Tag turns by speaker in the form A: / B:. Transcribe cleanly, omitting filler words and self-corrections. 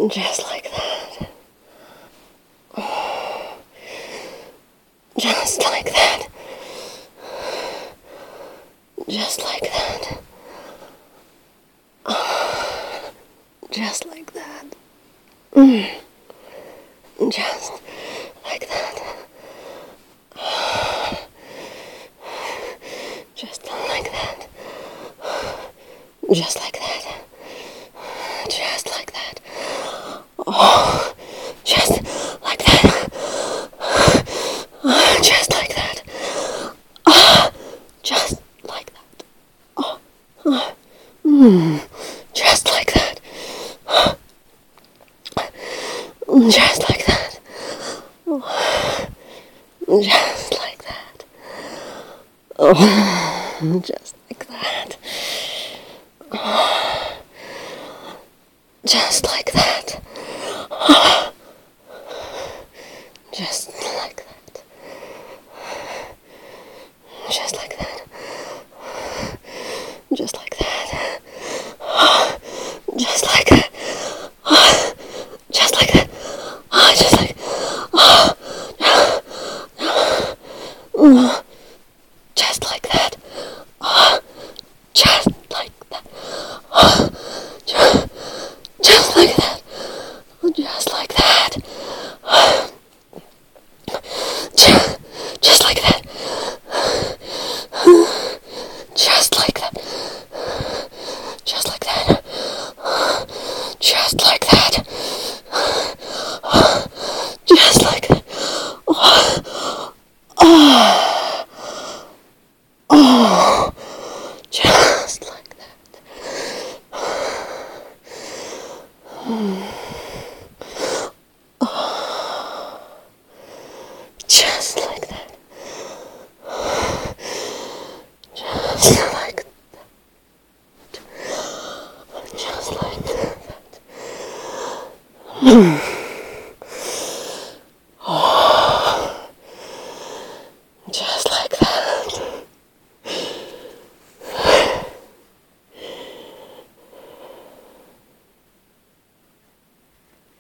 A: Just like that. Just like that. Just like that. Just like that. Just like that. Just like that. Just like that. Just like that. Oh, just like that. Just like that. Just like that. Just like that. Just like that. Just like that. Oh, just like that. Just like that. Just like that. Just like that. Just like